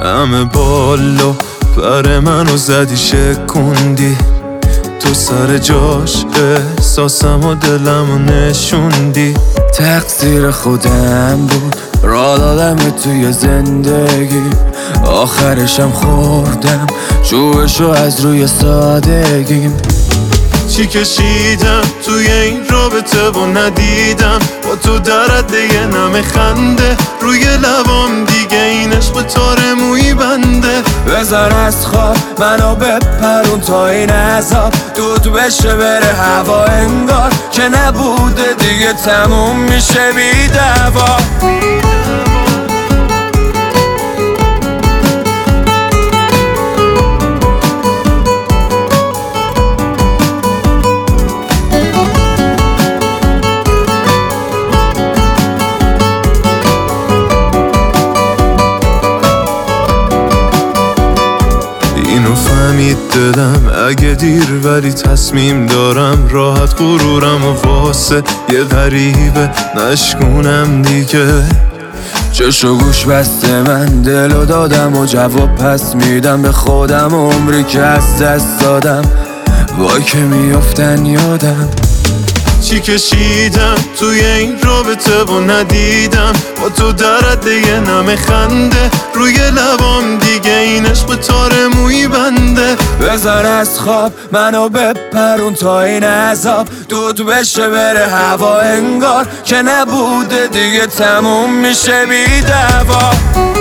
همه بالا پر منو زدی شکوندی، تو سر جاش احساسم و دلم و نشوندی. تقصیر خودم بود، را دادم توی زندگی، آخرشم خوردم جوشو از روی سادگیم. چی کشیدم توی این رابطه و ندیدم، با تو درد یه نم خنده روی لبام، دیگه این عشق تار موی بنده. بزن از خواب منو بپرون تا این عذاب دود بشه بره هوا، انگار که نبوده دیگه تموم میشه بی دعوا. اینو فهمید دلم اگه دیر، ولی تصمیم دارم راحت غرورم و واسه یه غریبه نشکونم دیگه. چش و گوش بسته من دلو دادم و جواب پس میدم به خودم، عمری که از دست دادم وای که میافتن یادم. چی کشیدم توی این رابطه و ندیدم، با تو درد یه نم خنده روی لبام، دیگه این عشق تار موی بنده. بزن از خواب منو بپرون تا این عذاب دود بشه بره هوا، انگار که نبوده دیگه تموم میشه بی دعوا.